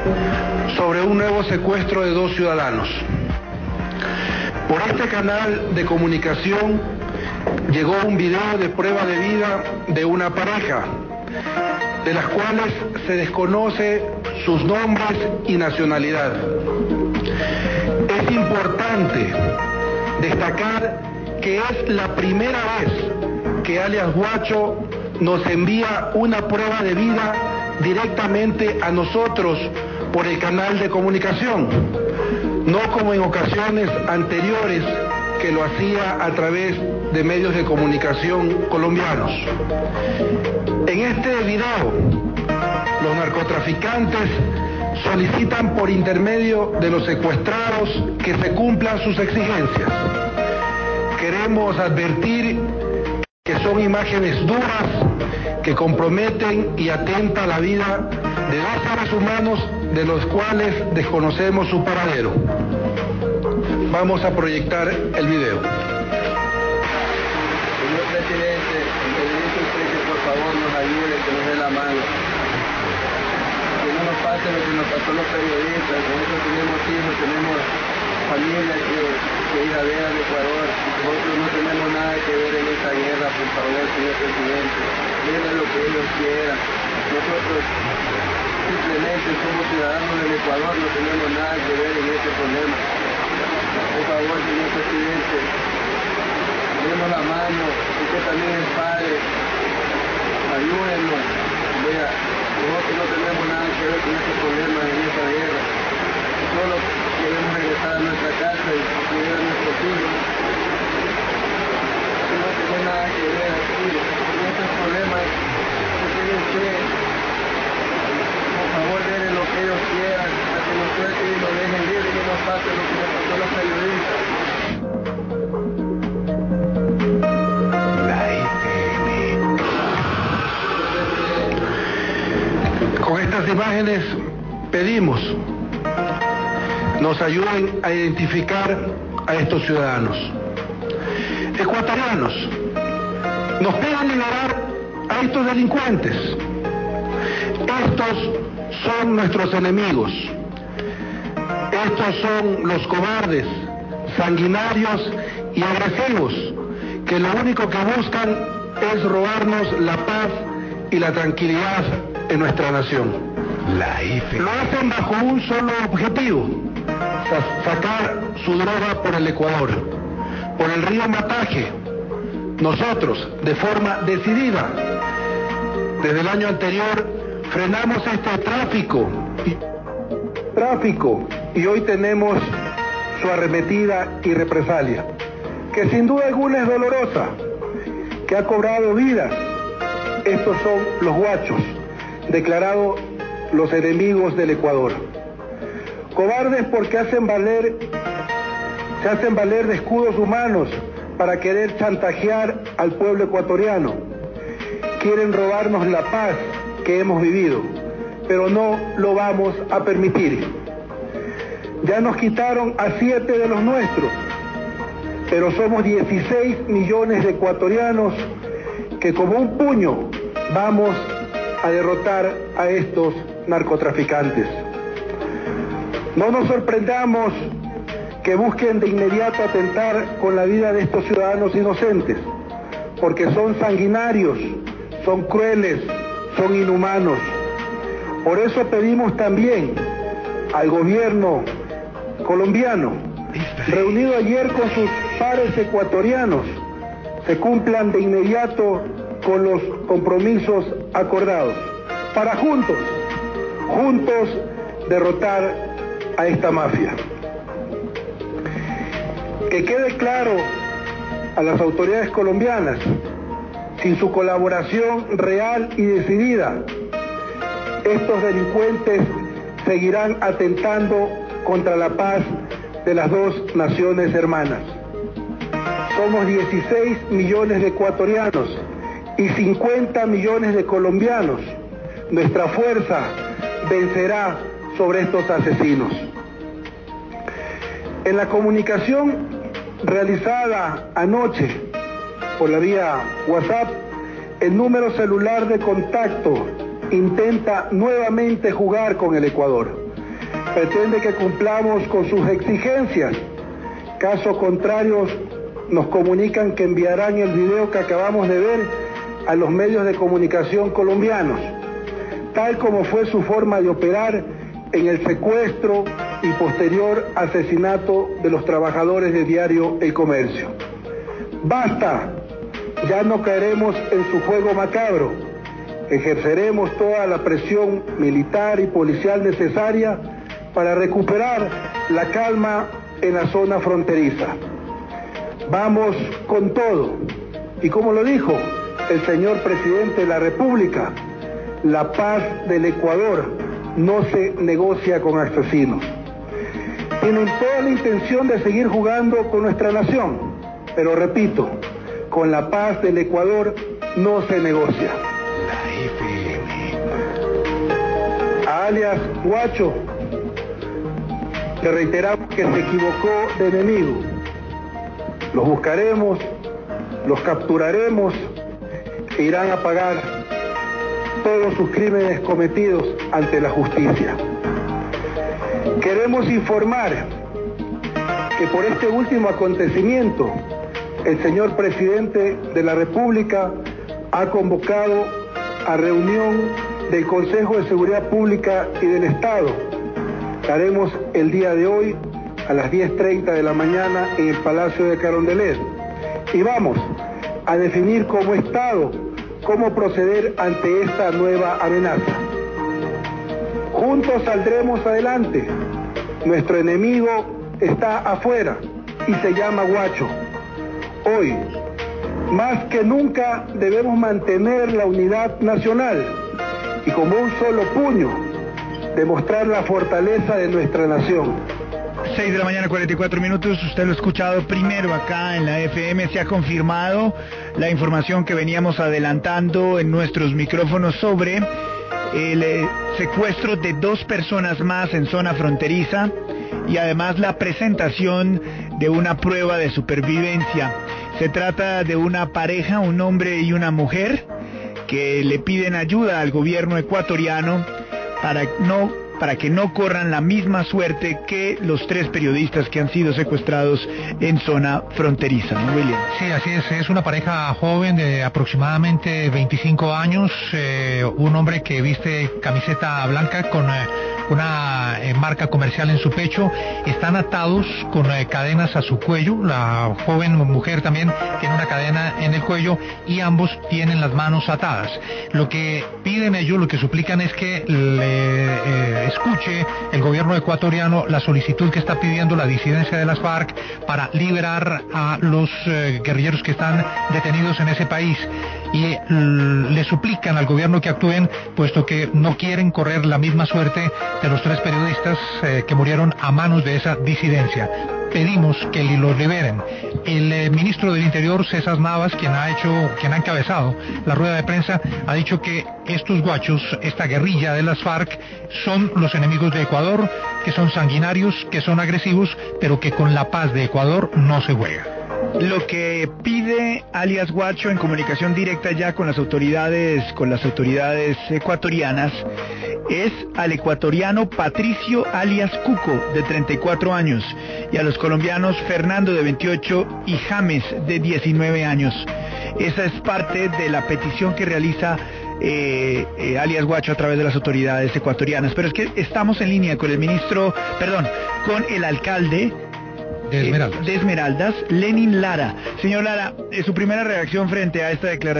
sobre un nuevo secuestro de 2 ciudadanos. Por este canal de comunicación llegó un video de prueba de vida de una pareja, de las cuales se desconoce sus nombres y nacionalidad. Es importante destacar que es la primera vez que alias Guacho nos envía una prueba de vida directamente a nosotros por el canal de comunicación, no como en ocasiones anteriores que lo hacía a través de medios de comunicación colombianos. En este video, los narcotraficantes solicitan por intermedio de los secuestrados que se cumplan sus exigencias. Queremos advertir que son imágenes duras que comprometen y atentan la vida de 2 seres humanos de los cuales desconocemos su paradero. Vamos a proyectar el video. Señor presidente, le dice usted que por favor nos ayude, que nos dé la mano. Que no nos pase lo que nos pasó a los periodistas. Nosotros tenemos hijos, tenemos familia que ir a ver al Ecuador. Nosotros no tenemos nada que ver en esta guerra, por favor, señor presidente. Miren lo que ellos quieran. Nosotros simplemente somos ciudadanos del Ecuador, no tenemos nada que ver en este problema. Por favor, señor presidente, denos la mano, usted también es padre, ayúdenos. Vea, nosotros no tenemos nada que ver con este problema en esta guerra. Solo queremos regresar a nuestra casa y cuidar a nuestros hijos. No tenemos nada que ver aquí en estos problemas que tiene usted. Por favor, denle lo que ellos quieran, a que nos suelten y nos dejen libres y no nos pase lo que nos pasó a los periodistas. Con estas imágenes pedimos nos ayuden a identificar a estos ciudadanos ecuatorianos. Nos piden liberar a estos delincuentes. Estos son nuestros enemigos. Estos son los cobardes, sanguinarios y agresivos, que lo único que buscan es robarnos la paz y la tranquilidad en nuestra nación. Lo hacen bajo un solo objetivo: sacar su droga por el Ecuador, por el río Mataje. Nosotros, de forma decidida, desde el año anterior, frenamos este tráfico y hoy tenemos su arremetida y represalia, que sin duda alguna es dolorosa, que ha cobrado vidas. Estos son los guachos, declarados los enemigos del Ecuador. Cobardes porque se hacen valer de escudos humanos para querer chantajear al pueblo ecuatoriano. Quieren robarnos la paz que hemos vivido, pero no lo vamos a permitir. Ya nos quitaron a 7 de los nuestros, pero somos 16 millones de ecuatorianos que como un puño vamos a derrotar a estos narcotraficantes. No nos sorprendamos que busquen de inmediato atentar con la vida de estos ciudadanos inocentes, porque son sanguinarios, son crueles, son inhumanos. Por eso pedimos también al gobierno colombiano, reunido ayer con sus pares ecuatorianos, se cumplan de inmediato con los compromisos acordados, para juntos derrotar a esta mafia. Que quede claro a las autoridades colombianas, sin su colaboración real y decidida, estos delincuentes seguirán atentando contra la paz de las 2 naciones hermanas. Somos 16 millones de ecuatorianos y 50 millones de colombianos. Nuestra fuerza vencerá sobre estos asesinos. En la comunicación realizada anoche por la vía WhatsApp, el número celular de contacto intenta nuevamente jugar con el Ecuador. pretende que cumplamos con sus exigencias. Caso contrario, nos comunican que enviarán el video que acabamos de ver a los medios de comunicación colombianos, tal como fue su forma de operar en el secuestro y posterior asesinato de los trabajadores de diario El Comercio. ¡Basta! Ya no caeremos en su juego macabro. Ejerceremos toda la presión militar y policial necesaria para recuperar la calma en la zona fronteriza. Vamos con todo. Y como lo dijo el señor presidente de la República, la paz del Ecuador no se negocia con asesinos. Tienen toda la intención de seguir jugando con nuestra nación, pero repito, con la paz del Ecuador no se negocia. La FM. A alias Guacho, le reiteramos que se equivocó de enemigo. Los buscaremos, los capturaremos e irán a pagar todos sus crímenes cometidos ante la justicia. Queremos informar que por este último acontecimiento, el señor presidente de la República ha convocado a reunión del Consejo de Seguridad Pública y del Estado. La haremos el día de hoy a las 10:30 de la mañana en el Palacio de Carondelet. Y vamos a definir como Estado cómo proceder ante esta nueva amenaza. Juntos saldremos adelante. Nuestro enemigo está afuera y se llama Guacho. Hoy, más que nunca, debemos mantener la unidad nacional y como un solo puño, demostrar la fortaleza de nuestra nación. 6 de la mañana, 44 minutos. Usted lo ha escuchado primero acá en la FM. Se ha confirmado la información que veníamos adelantando en nuestros micrófonos sobre el secuestro de 2 personas más en zona fronteriza y además la presentación de una prueba de supervivencia. Se trata de una pareja, un hombre y una mujer, que le piden ayuda al gobierno ecuatoriano para que no corran la misma suerte que los 3 periodistas que han sido secuestrados en zona fronteriza, ¿no, William? Sí, así es una pareja joven de aproximadamente 25 años, un hombre que viste camiseta blanca con una marca comercial en su pecho, están atados con cadenas a su cuello, la joven mujer también tiene una cadena en el cuello y ambos tienen las manos atadas. Lo que piden ellos, lo que suplican es que escuche el gobierno ecuatoriano la solicitud que está pidiendo la disidencia de las FARC para liberar a los guerrilleros que están detenidos en ese país y le suplican al gobierno que actúen, puesto que no quieren correr la misma suerte de los 3 periodistas que murieron a manos de esa disidencia. Pedimos que los liberen. El ministro del Interior, César Navas, quien ha encabezado la rueda de prensa, ha dicho que estos guachos, esta guerrilla de las FARC, son los enemigos de Ecuador, que son sanguinarios, que son agresivos, pero que con la paz de Ecuador no se juega. Lo que pide alias Guacho en comunicación directa ya con las autoridades ecuatorianas es al ecuatoriano Patricio alias Cuco, de 34 años, y a los colombianos Fernando, de 28, y James, de 19 años. Esa es parte de la petición que realiza alias Guacho a través de las autoridades ecuatorianas. Pero es que estamos en línea con con el alcalde de Esmeraldas, Lenin Lara. Señor Lara, su primera reacción frente a esta declaración.